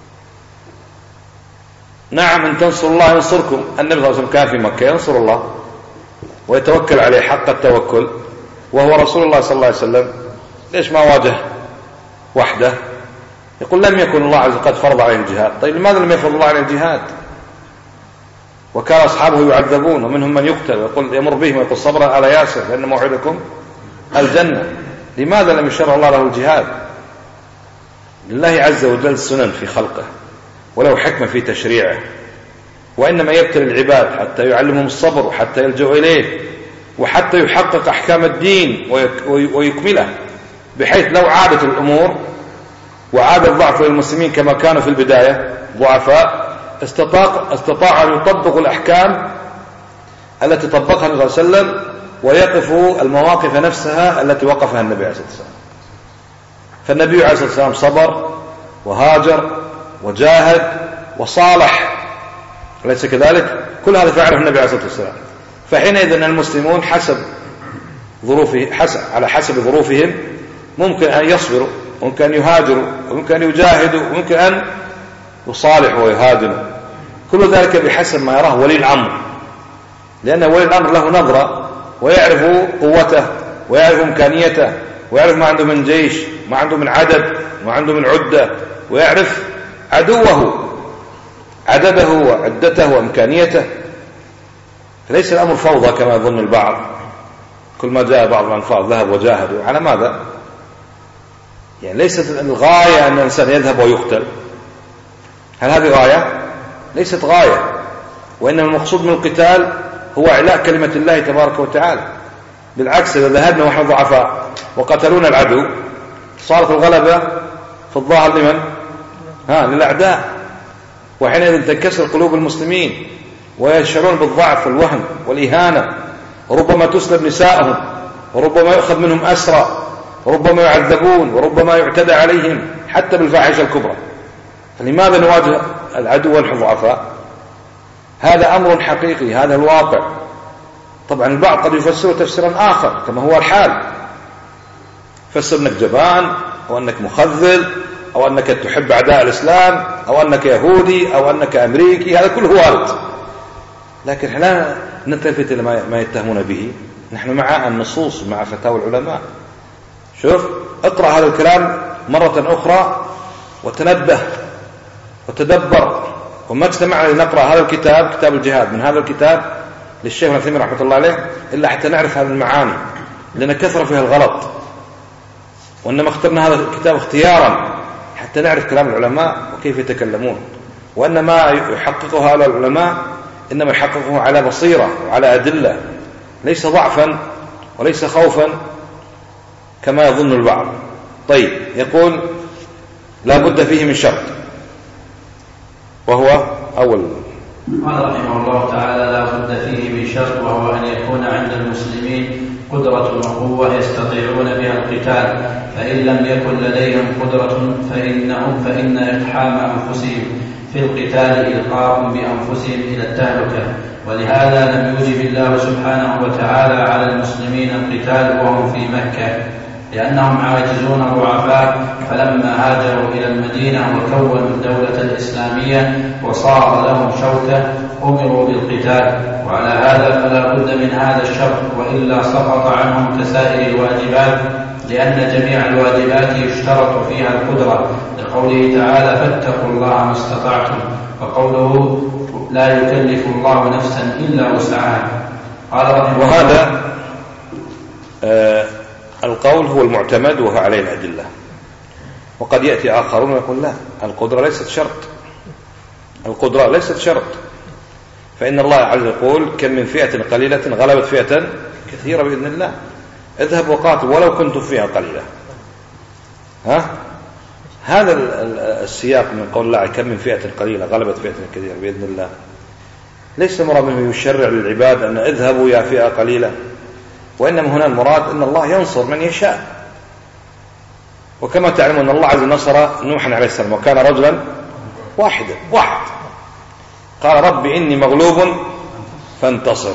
نعم، إن تنصروا الله ينصركم. النبي صلى الله عليه وسلم كان في مكة ينصر الله ويتوكل عليه حق التوكل، وهو رسول الله صلى الله عليه وسلم. ليش ما واجه وحده؟ يقول لم يكن الله عز وجل قد فرض عليه الجهاد. طيب لماذا لم يفرض الله عليه الجهاد؟ وكان أصحابه يعذبون ومنهم من يقتل، ويقول يمر بهم ويقول صبرا على ياسر لأن موعدكم الجنة. لماذا لم يشرع الله له الجهاد؟ لله عز وجل سنن في خلقه وله حكمة في تشريعه، وإنما يبتلي العباد حتى يعلمهم الصبر وحتى يلجأوا إليه وحتى يحقق أحكام الدين ويكمله، بحيث لو عادت الأمور وعاد الضعف للمسلمين كما كانوا في البداية ضعفاء استطاع أن يطبقوا الأحكام التي طبقها النبي صلى الله عليه وسلم ويقفوا المواقف نفسها التي وقفها النبي عليه الصلاة والسلام. فالنبي عليه الصلاة والسلام صبر وهاجر وجاهد وصالح أليس كذلك؟ كل هذا فعله النبي عليه الصلاة والسلام. فحينئذ المسلمون على حسب ظروفهم ممكن أن يصبروا، ممكن أن يهاجروا، وممكن أن يجاهدوا، وممكن أن يصالحوا ويهادنوا، كل ذلك بحسب ما يراه ولي الأمر، لأن ولي الأمر له نظرة ويعرف قوته ويعرف إمكانيته ويعرف ما عنده من جيش، ما عنده من عدد، ما عنده من عدة، ويعرف عدوه عدده وعدته وإمكانيته. فليس الأمر فوضى كما يظن البعض، كل ما جاء بعض الأنفاظ ذهب وجاهدوا. على ماذا؟ يعني ليست الغاية أن الإنسان يذهب ويقتل. هل هذه غاية؟ ليست غاية، وإنما المقصود من القتال هو إعلاء كلمة الله تبارك وتعالى. بالعكس، إذا ذهبنا ونحن ضعفاء وقتلونا العدو صارت الغلبة في الظاهر لمن؟ للأعداء، وحينئذ تنكسر قلوب المسلمين ويشعرون بالضعف والوهن والإهانة، وربما تسلب نساءهم، وربما يؤخذ منهم أسرى، وربما يعذبون، وربما يعتدى عليهم حتى بالفاحشة الكبرى. فلماذا نواجه العدو ونحن ضعفاء؟ هذا أمر حقيقي، هذا الواقع. طبعا البعض قد يفسره تفسيرا آخر كما هو الحال، فسر أنك جبان، أو أنك مخذل، أو أنك تحب أعداء الإسلام، أو أنك يهودي، أو أنك أمريكي، هذا كله وارد. لكن احنا لا نلتفت إلى ما يتهمون به، نحن مع النصوص ومع فتاوى العلماء. شوف، اقرأ هذا الكلام مرة أخرى وتنبه وتدبر. وما اجتمعنا لنقرأ هذا الكتاب، كتاب الجهاد، من هذا الكتاب للشيخ ابن عثيمين رحمة الله عليه، إلا حتى نعرف هذه المعاني، لأن كثر فيها الغلط. وإنما اخترنا هذا الكتاب اختيارا حتى نعرف كلام العلماء وكيف يتكلمون، وأن ما يحققه هؤلاء العلماء إنما يحققه على بصيرة وعلى أدلة، ليس ضعفا وليس خوفا كما يظن البعض. طيب، يقول لا بد فيه من شرط، وهو أول. قال رحمه الله تعالى: لا بد فيه من شرط، وهو أن يكون عند المسلمين قدرة وقوة يستطيعون بها القتال، فإن لم يكن لديهم قدرة فإن إقحام أنفسهم في القتال إلقاء بأنفسهم إلى التهلكة. ولهذا لم يوجب الله سبحانه وتعالى على المسلمين القتال وهم في مكة، لأنهم عاجزون ضعفاء. فلما هاجروا إلى المدينة وكونوا الدولة الإسلامية وصار لهم شوكة أمروا بالقتال. وعلى هذا فلا بد من هذا الشرط، وإلا سقط عنهم كسائر الواجبات، لأن جميع الواجبات يشترط فيها القدرة، لقوله تعالى: فاتقوا الله ما استطعتم، وقوله: لا يكلف الله نفسا إلا وسعها. وهذا القول هو المعتمد وهو عليه الأدلة. وقد يأتي آخرون ويقول: لا، القدرة ليست شرط، القدرة ليست شرط، فإن الله عز وجل يقول: كم من فئة قليلة غلبت فئة كثيرة بإذن الله. اذهب وقاتل ولو كنتم فيها قليلة. هذا السياق من قول الله: كم من فئة قليلة غلبت فئة كثيرة بإذن الله، ليس مراد منه يشرع للعباد أن اذهبوا يا فئة قليلة، وإنما هنا المراد أن الله ينصر من يشاء. وكما تعلمون أن الله عز وجل نصر نوحا عليه السلام، وكان رجلا واحد قال: رب إني مغلوب فانتصر،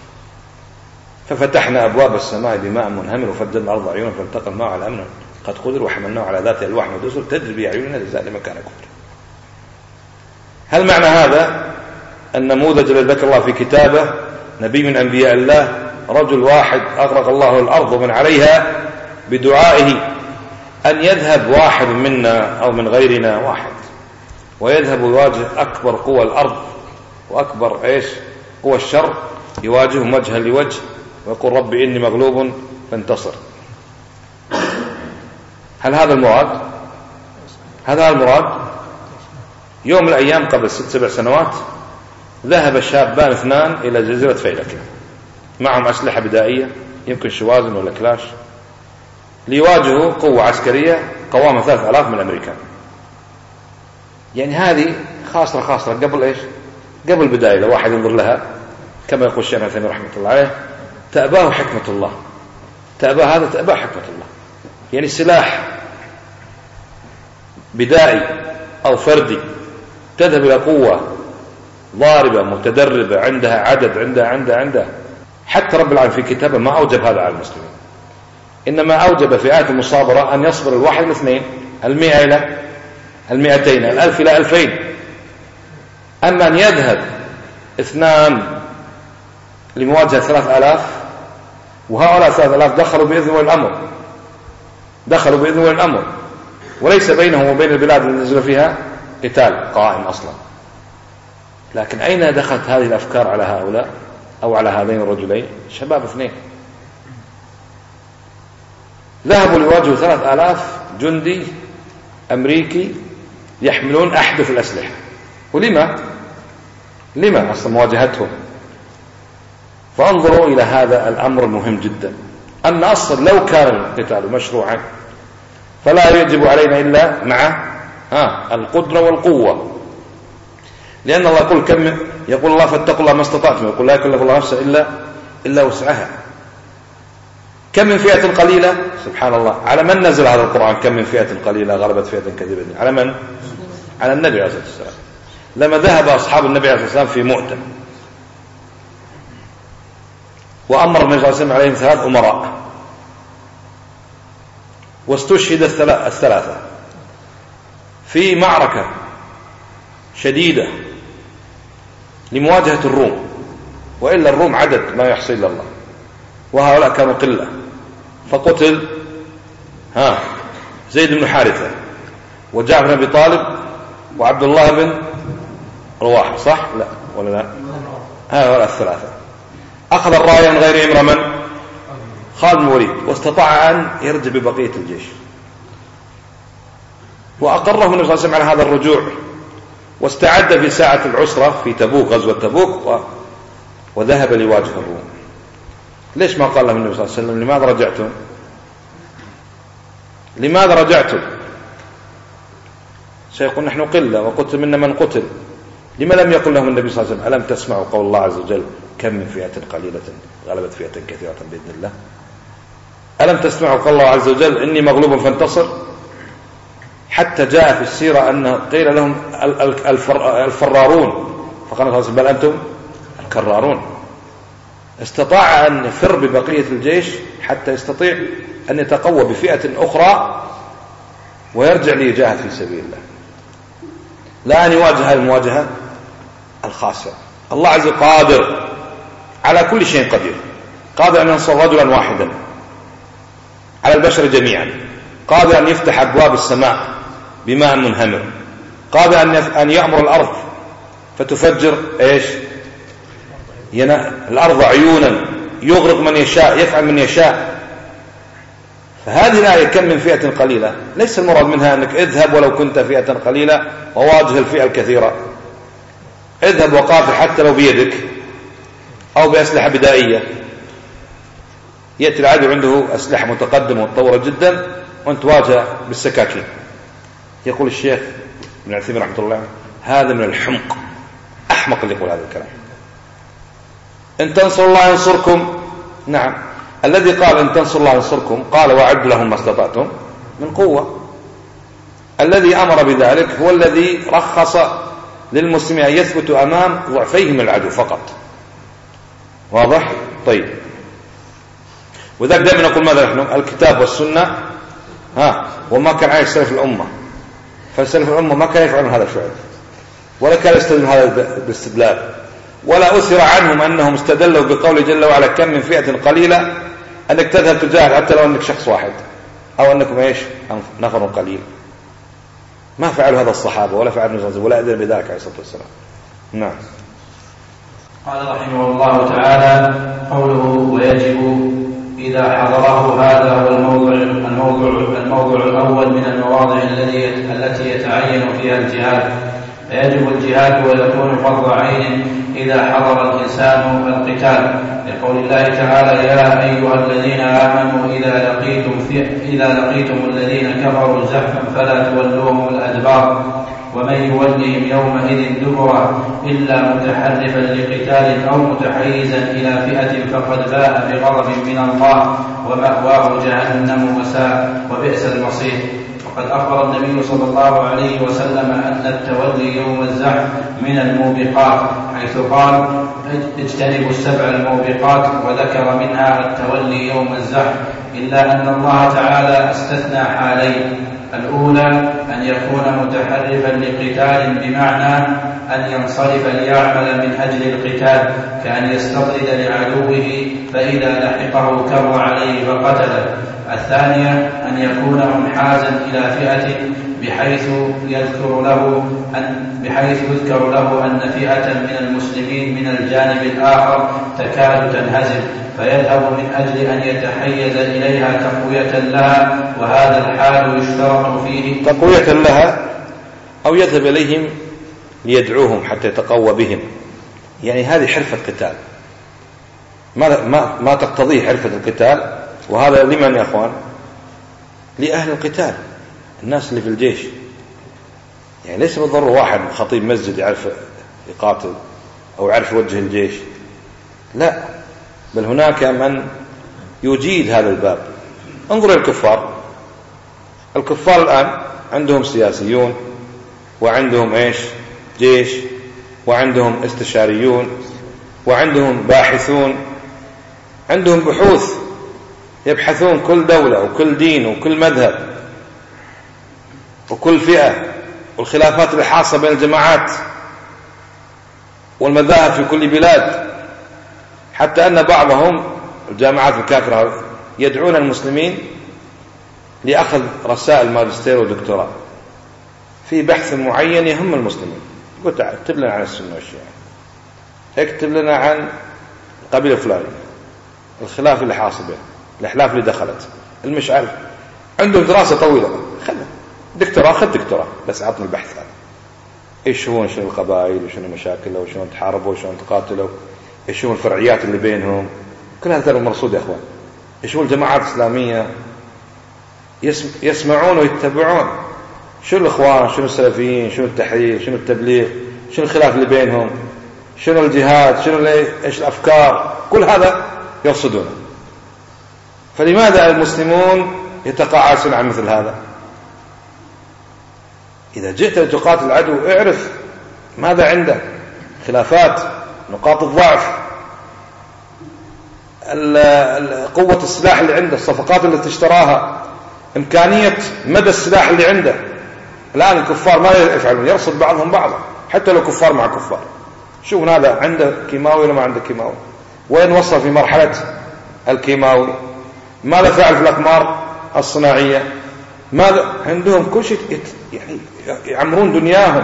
ففتحنا أبواب السماء بماء منهمر وفجرنا الأرض عيونا فالتقى الماء على أمر قد قدر وحملناه على ذات ألواح ودسر تجري بأعيننا جزاء لمن كان كفر. هل معنى هذا النموذج الذي ذكر الله في كتابه نبي من أنبياء الله، رجل واحد أغرق الله الأرض ومن عليها بدعائه، أن يذهب واحد منا أو من غيرنا واحد ويذهب ويواجه أكبر قوى الأرض وأكبر قوى الشر، يواجههم وجها لوجه ويقول: رب إني مغلوب فانتصر؟ هل هذا المراد؟ هذا المراد؟ يوم من الأيام قبل 6-7 سنوات ذهب شابان 2 إلى جزيرة فيلك، معهم أسلحة بدائية، يمكن شوازن ولا كلاش، ليواجهوا قوة عسكرية قوامها 3000 من الأمريكان. يعني هذه خاصرة قبل قبل البداية. لو واحد ينظر لها كما يقول الشيخ ابن عثيمين رحمة الله عليه: تأباه حكمة الله. تأباه حكمة الله، يعني سلاح بدائي أو فردي تذهب إلى قوة ضاربة متدربة، عندها عدد، عندها حتى رب العالمين في كتابه ما أوجب هذا على المسلمين، إنما أوجب في آية المصابرة أن يصبر الواحد الاثنين، 100 إلى 200، 1000 إلى 2000. أما أن يذهب 2 لمواجهة 3000، وهؤلاء 3000 دخلوا بإذن ولي الأمر، وليس بينهم وبين البلاد التي نزل فيها قتال قائم أصلا. لكن أين دخلت هذه الأفكار على هؤلاء أو على هذين الرجلين؟ شباب 2 ذهبوا ليواجهوا 3000 جندي أمريكي يحملون أحدث الأسلحة. لما أصلا مواجهتهم؟ فانظروا إلى هذا الأمر المهم جدا، أن أصلا لو كان القتال مشروعا فلا يجب علينا إلا مع القدرة والقوة، لأن الله يقول الله فاتقوا الله ما استطعتم، يقول لا يكلف الله نفسا إلا وسعها. كم من فئة قليلة، سبحان الله، على من نزل هذا القرآن؟ كم من فئة قليلة غلبت فئة كثيرة، على من؟ على النبي عليه الصلاة والسلام. لما ذهب أصحاب النبي عليه الصلاة والسلام في مؤتة، وأمر النبي صلى الله عليه وسلم عليهم 3 أمراء، واستشهد 3 في معركة شديدة لمواجهة الروم، وإلا الروم عدد ما يحصي إلا الله، وهؤلاء كانوا قلة. فقتل زيد بن حارثة وجعفر بن أبي طالب وعبد الله بن رواحة، صح؟ لا ولا لا؟ هؤلاء 3. أخذ الراية من غير من؟ خالد بن الوليد، واستطاع أن يرجع ببقية الجيش، وأقره النبي صلى الله عليه وسلم على هذا الرجوع، واستعد في ساعة العسرة في تبوك، غزوة تبوك، وذهب ليواجه الروم. ليش ما قال لهم النبي صلى الله عليه وسلم لماذا رجعتم؟ سيقول نحن قلة وقتل منا من قتل. لما لم يقل لهم النبي صلى الله عليه وسلم ألم تسمعوا قول الله عز وجل كم من فئة قليلة غلبت فئة كثيرة بإذن الله؟ ألم تسمعوا قول الله عز وجل إني مغلوب فانتصر؟ حتى جاء في السيرة أن قيل لهم الفرارون، فقال الله بل أنتم الكرارون. استطاع أن يفر ببقية الجيش حتى يستطيع أن يتقوى بفئة أخرى ويرجع ليجاهد في سبيل الله، لا أن يواجه المواجهة الخاسرة. الله عز وجل قادر على كل شيء، قادر أن ينصر رجلا واحدا على البشر جميعا، قادر أن يفتح أبواب السماء بماء منهمر، قادر أن يأمر الأرض فتفجر الأرض عيونا، يغرق من يشاء، يفعل من يشاء. فهذه الآية كم من فئة قليلة ليس المراد منها أنك اذهب ولو كنت فئة قليلة وواجه الفئة الكثيرة، اذهب وقاتل حتى لو بيدك أو بأسلحة بدائية. يأتي العدو عنده أسلحة متقدمة ومتطورة جدا وأنت واجه بالسكاكين. يقول الشيخ ابن عثيمين رحمة الله هذا من الحمق، أحمق اللي يقول هذا الكلام. إن تنصروا الله ينصركم، نعم، الذي قال إن تنصروا الله ينصركم قال وأعدوا لهم ما استطعتم من قوة. الذي أمر بذلك هو الذي رخص للمسلمين أن يثبتوا أمام ضعفيهم العدو فقط. واضح؟ طيب، وذلك دائما نقول ماذا نحن؟ الكتاب والسنة وما كان عليه سلف الأمة. فسلف الأمة ما كان يفعلون هذا الفعل، ولا كان يستدلون هذا باستدلال، ولا أثر عنهم أنهم استدلوا بقول جل وعلا كم من فئة قليلة أنك تذهب تجاهد حتى لو أنك شخص واحد أو أنكم نفر قليل. ما فعلوا هذا الصحابة ولا فعلوا النبي ولا أذن بذلك عليه الصلاة والسلام. نعم. قال رحمه الله تعالى قوله ويجب إذا حضره هذا هو الموضوع الأول من المواضع التي يتعين فيها الجهاد، فيجب الجهاد ويكون فرض عين إذا حضر الإنسان القتال، لقول الله تعالى يا أيها الذين آمنوا إذا لقيتم الذين كفروا زحفا فلا تولوهم الأدبار ومن يولهم يومئذ دبره إلا متحرفا لقتال أو متحيزا إلى فئة فقد باء بغضب من الله ومأواه جهنم وبئس المصير. وقد أخبر النبي صلى الله عليه وسلم أن التولي يوم الزحف من الموبقات، حيث قال اجتنبوا السبع الموبقات، وذكر منها التولي يوم الزحف، إلا أن الله تعالى استثنى حالين: الأولى أن يكون متحرفا لقتال، بمعنى أن ينصرف ليعمل من أجل القتال، كأن يستطرد لعدوه فإذا لحقه كر عليه فقتله. الثانية أن يكون منحازا إلى فئة بحيث يذكر له أن فئة من المسلمين من الجانب الآخر تكاد تنهزم، فيذهب من أجل أن يتحيز إليها تقوية لها، وهذا الحال يشترط فيه تقوية لها، أو يذهب إليهم ليدعوهم حتى يتقوى بهم. يعني هذه حرفة قتال، ما تقتضيه حرفة القتال. وهذا لمن يا أخوان؟ لأهل القتال، الناس اللي في الجيش. يعني ليس بالضرورة واحد خطيب مسجد يعرف يقاتل أو يعرف يوجه الجيش، لا، بل هناك من يجيد هذا الباب. انظر الكفار. الكفار الآن عندهم سياسيون، وعندهم جيش، وعندهم استشاريون، وعندهم باحثون، عندهم بحوث يبحثون كل دولة وكل دين وكل مذهب وكل فئة، والخلافات اللي حاصلة بين الجماعات والمذاهب في كل بلاد، حتى أن بعضهم الجامعات الكافرة يدعون المسلمين لأخذ رسائل ماجستير ودكتوراه في بحث معين يهم المسلمين. يقول تعال اكتب لنا عن السنة والشيعة، اكتب لنا عن القبيلة الفلانية، الخلاف اللي حاصل بين الأحلاف اللي دخلت، المش عارف. عندهم دراسة طويلة، خذ دكتوراه، بس عطنا البحث هذا. ايش هو شنو القبائل، وشنو مشاكلها، وشنو تحاربوا، وشنو تقاتلوا، ايش هو الفرعيات اللي بينهم، كل هذا المرصود يا اخوان. ايش هو الجماعات الإسلامية، يسمعون ويتبعون شنو الإخوان، شنو السلفيين، شنو التحرير، شنو التبليغ، شنو الخلاف اللي بينهم، شنو الجهاد، شنو ايش الأفكار، كل هذا يرصدونه. فلماذا المسلمون يتقاعسون عن مثل هذا؟ إذا جئت لتقاتل العدو اعرف ماذا عنده، خلافات، نقاط الضعف، قوة السلاح اللي عنده، الصفقات اللي اشتراها، إمكانية مدى السلاح اللي عنده. الآن الكفار ما يفعلون، يرصد بعضهم بعضا حتى لو كفار مع كفار. شوفوا هذا عنده كيماوي ولا ما عنده كيماوي، وين وصل في مرحلة الكيماوي، ماذا فعل في الأقمار الصناعية، ماذا عندهم، كل شيء يعني يعمرون دنياهم.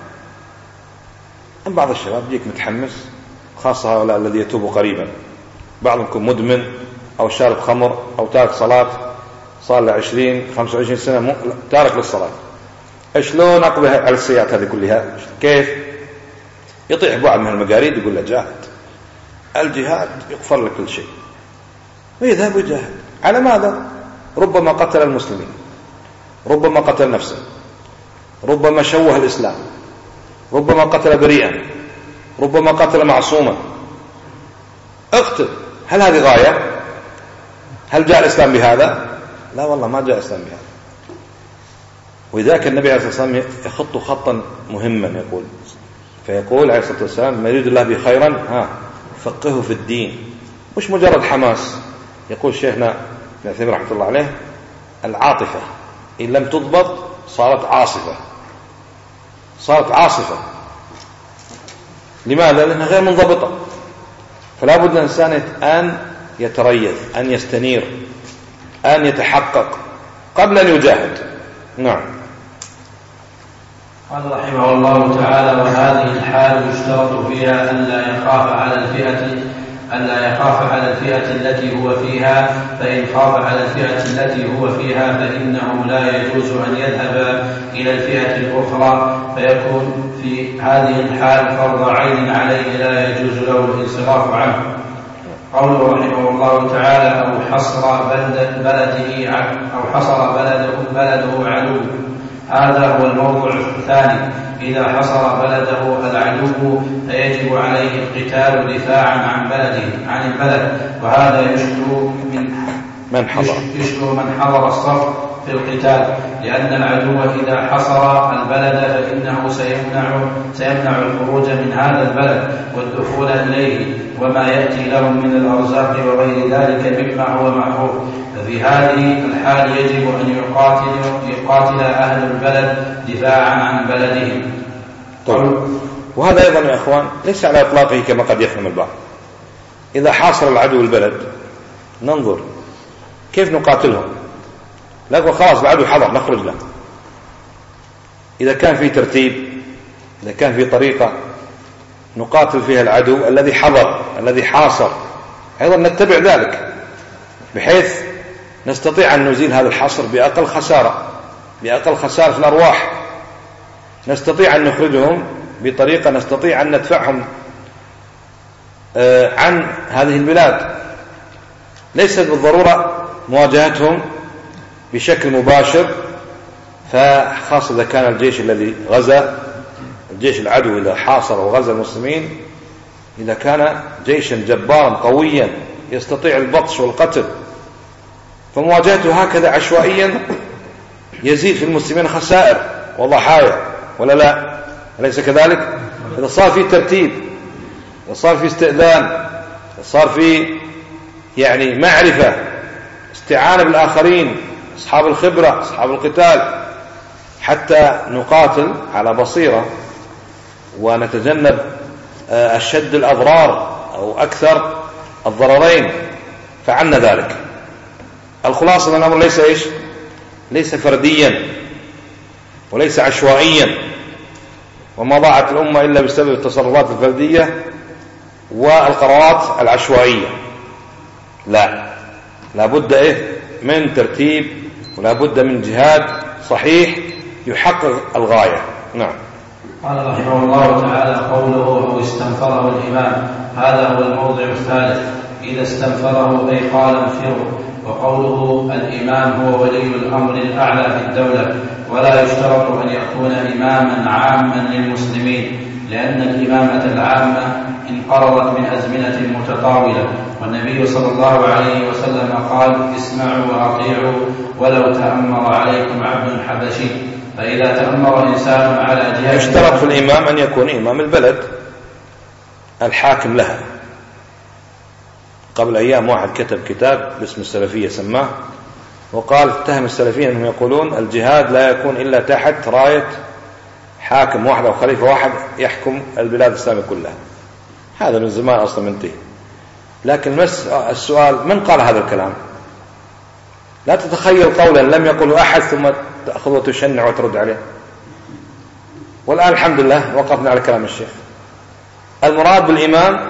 بعض الشباب يجيك متحمس، خاصة هؤلاء الذي يتوب قريبا، بعضهم مدمن أو شارب خمر أو تارك صلاة، صار له 20-25 سنة تارك للصلاة. شلون أقضي على السيئات هذه كلها؟ كيف؟ يطيح بعض من المقاريد يقول له جاهد، الجهاد يغفر لك كل شيء، ويذهب ويجاهد. على ماذا؟ ربما قتل المسلمين، ربما قتل نفسه، ربما شوه الإسلام، ربما قتل بريئا، ربما قتل معصوما. اقتل. هل هذه غاية؟ هل جاء الإسلام بهذا؟ لا والله ما جاء الإسلام بهذا. ولذلك النبي عليه الصلاة والسلام يخط خطا مهما، فيقول عليه الصلاة والسلام: ما يريد الله به خيرا فقهه في الدين. مش مجرد حماس. يقول شيخنا ابن عثيمين رحمة الله عليه: العاطفة إن لم تضبط صارت عاصفة. لماذا؟ لأنها غير منضبطة. فلا بد الإنسان أن يتريث، أن يستنير، أن يتحقق قبل أن يجاهد. نعم. قال رحمه الله تعالى: وهذه الحال يشترط فيها ألا يخاف على الفئة التي هو فيها، فإن خاف على الفئة التي هو فيها فإنه لا يجوز أن يذهب إلى الفئة الأخرى، فيكون في هذه الحال فرض عين عليه لا يجوز له الانصراف عنه. قوله رحمه الله تعالى: أو حصر بلده عدو. هذا هو الموضوع الثاني. إذا حصر بلده العدو فيجب عليه القتال دفاعا عن البلد، وهذا يشكر من حضر الصف، في القتال، لأن العدو إذا حصر البلد فإنه سيمنع الخروج من هذا البلد والدخول إليه وما يأتي لهم من الأرزاق وغير ذلك مما هو معروف. ففي هذه الحال يجب أن يقاتل أهل البلد دفاعا عن بلدهم. طيب. وهذا أيضا يا أخوان ليس على إطلاقه كما قد يفهم البعض. إذا حاصر العدو البلد ننظر كيف نقاتلهم، لكن خلاص العدو حضر نخرج له. إذا كان في ترتيب، إذا كان في طريقة نقاتل فيها العدو الذي حضر الذي حاصر، أيضا نتبع ذلك بحيث نستطيع أن نزيل هذا الحصر بأقل خسارة في الأرواح. نستطيع أن نخرجهم بطريقة نستطيع أن ندفعهم عن هذه البلاد، ليست بالضرورة مواجهتهم بشكل مباشر. فخاصة إذا كان الجيش الذي غزا، الجيش العدو إذا حاصر وغزا المسلمين، إذا كان جيشا جبارا قويا يستطيع البطش والقتل، فمواجهته هكذا عشوائيا يزيد في المسلمين خسائر وضحايا، ولا لا؟ أليس كذلك؟ إذا صار في ترتيب، إذا صار في استئذان، إذا صار في يعني معرفة، استعانة بالآخرين أصحاب الخبرة أصحاب القتال، حتى نقاتل على بصيرة ونتجنب أشد الأضرار أو أكثر الضررين، فعلنا ذلك. الخلاصة من الأمر ليس إيش؟ ليس فرديا وليس عشوائيا، وما ضاعت الأمة إلا بسبب التصرفات الفردية والقرارات العشوائية. لا بد من ترتيب، ولا بد من جهاد صحيح يحقق الغاية. نعم. قال رحمه الله تعالى: قوله أو استنفره الإمام، هذا هو الموضع الثالث. إذا استنفره أي قال انفروا. وقوله الإمام هو ولي الأمر الأعلى في الدولة، ولا يشترط أن يكون إماما عاما للمسلمين، لأن الإمامة العامة انقرضت من أزمنة متطاولة، والنبي صلى الله عليه وسلم قال: اسمعوا وأطيعوا ولو تأمر عليكم عبد حبشي. فإذا تأمر إنسان على جهة، يشترط في الإمام أن يكون إمام البلد الحاكم لها. قبل أيام واحد كتب كتاب باسم السلفية سماه، وقال اتهم السلفيين أنهم يقولون الجهاد لا يكون إلا تحت راية حاكم واحد أو خليفة واحد يحكم البلاد الإسلامية كلها. هذا من زمان أصلا منتهي. لكن السؤال: من قال هذا الكلام؟ لا تتخيل قولا لم يقله أحد ثم تأخذ وتشنع وترد عليه. والآن الحمد لله وقفنا على كلام الشيخ. المراد بالإمام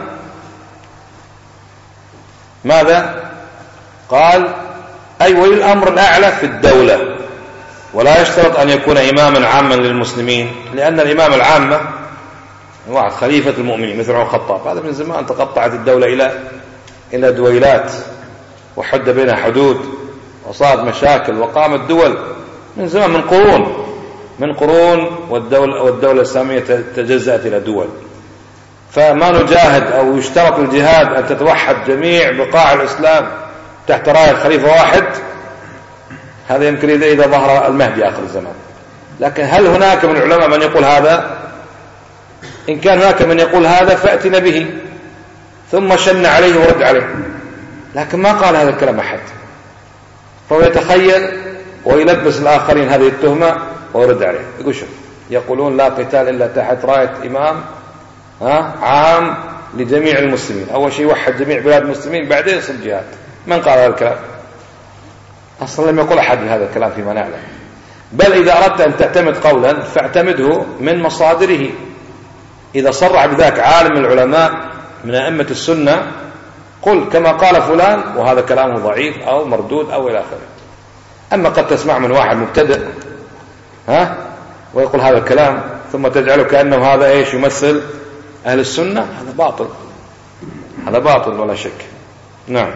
ماذا؟ قال: أي ولي الأمر الأعلى في الدولة، ولا يشترط أن يكون إماما عاما للمسلمين، لأن الإمام العامة واحد خليفة المؤمنين مثل عمر الخطاب، هذا من زمان تقطعت الدولة إلى دويلات وحد بينها حدود وصارت مشاكل وقامت دول من زمان، من قرون والدولة الإسلامية تجزأت إلى دول. فما نجاهد أو يشترط الجهاد أن تتوحد جميع بقاع الإسلام تحت راية خليفة واحد، هذا يمكن إذا ظهر المهدي آخر الزمان. لكن هل هناك من العلماء من يقول هذا؟ إن كان هناك من يقول هذا فأتنا به ثم شن عليه ورد عليه، لكن ما قال هذا الكلام أحد، فهو يتخيل ويلبس الآخرين هذه التهمة ويرد عليه. يقول شوف، يقولون لا قتال إلا تحت راية إمام عام لجميع المسلمين، أول شيء يوحد جميع بلاد المسلمين بعدين يصير جهاد. من قال هذا الكلام؟ أصلا لم يقول أحد هذا الكلام فيما نعلم. بل إذا أردت أن تعتمد قولا فاعتمده من مصادره، إذا صرح بذلك عالم العلماء من أئمة السنة قل كما قال فلان وهذا كلامه ضعيف أو مردود أو إلى آخره. أما قد تسمع من واحد مبتدئ ويقول هذا الكلام ثم تجعله كأنه هذا يمثل أهل السنة، هذا باطل ولا شك. نعم.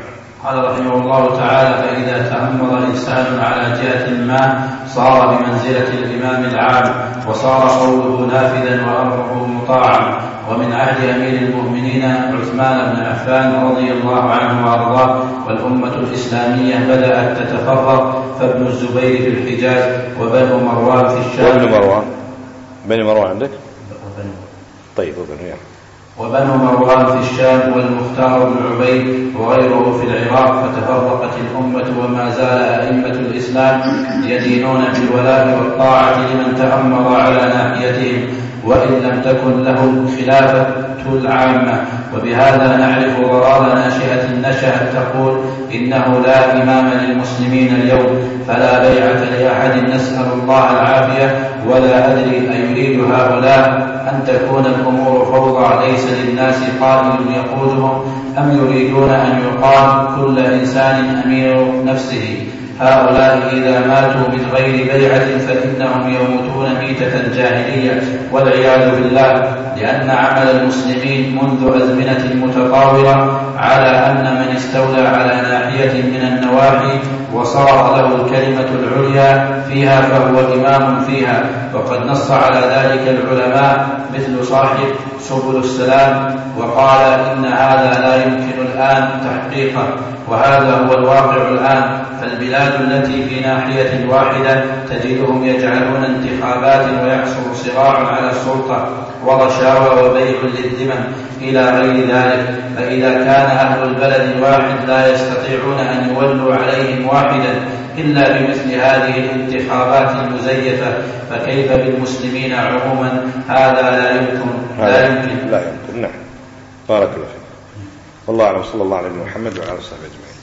قال رحمه الله تعالى: فإذا تأمر إنسان على جهة ما صار بمنزلة الإمام العام، وصار قوله نافذا وأمره مطاعا. ومن عهد أمير المؤمنين عثمان بن عفان رضي الله عنه وأرضاه والأمة الإسلامية بدأت تتفرق، فابن الزبير في الحجاز، وبنو مروان في الشام. بني مروان عندك؟ طيب وبنو مروان في الشام، والمختار بن عبيد وغيره في العراق. فتفرقت الأمة، وما زال أئمة الإسلام يدينون بالولاء والطاعة لمن تأمر على ناحيتهم، وإن لم تكن له خلافة العامة. وبهذا نعرف ضرار ناشئة نشأت تقول إنه لا إمام للمسلمين اليوم، فلا بيعة لأحد، نسأل الله العافية. ولا أدري أيريد هؤلاء أن تكون الأمور فوضى، ليس للناس قائد يقودهم، أم يريدون أن يقال كل إنسان أمير نفسه؟ هؤلاء إذا ماتوا من غير بيعة فإنهم يموتون ميتة جاهلية والعياذ بالله، لأن عمل المسلمين منذ أزمنة متطاولة على أن من استولى على ناحية من النواحي وصار له الكلمة العليا فيها فهو إمام فيها. وقد نص على ذلك العلماء مثل صاحب سبل السلام، وقال إن هذا لا يمكن الآن تحقيقه، وهذا هو الواقع الآن. فالبلاد التي في ناحية واحدة تجدهم يجعلون انتخابات ويحصل صراع على السلطة ورشاوى وبيع للذمم إلى غير ذلك. فإذا كان أهل البلد الواحد لا يستطيعون أن يولوا عليهم واحدا إلا بمثل هذه الانتخابات المزيفة، فكيف بالمسلمين عموما؟ هذا لا يمكن. نعم. بارك الله فيك. والله أعلم. صلى الله عليه وسلم محمد وعلى آله وصحبه أجمعين.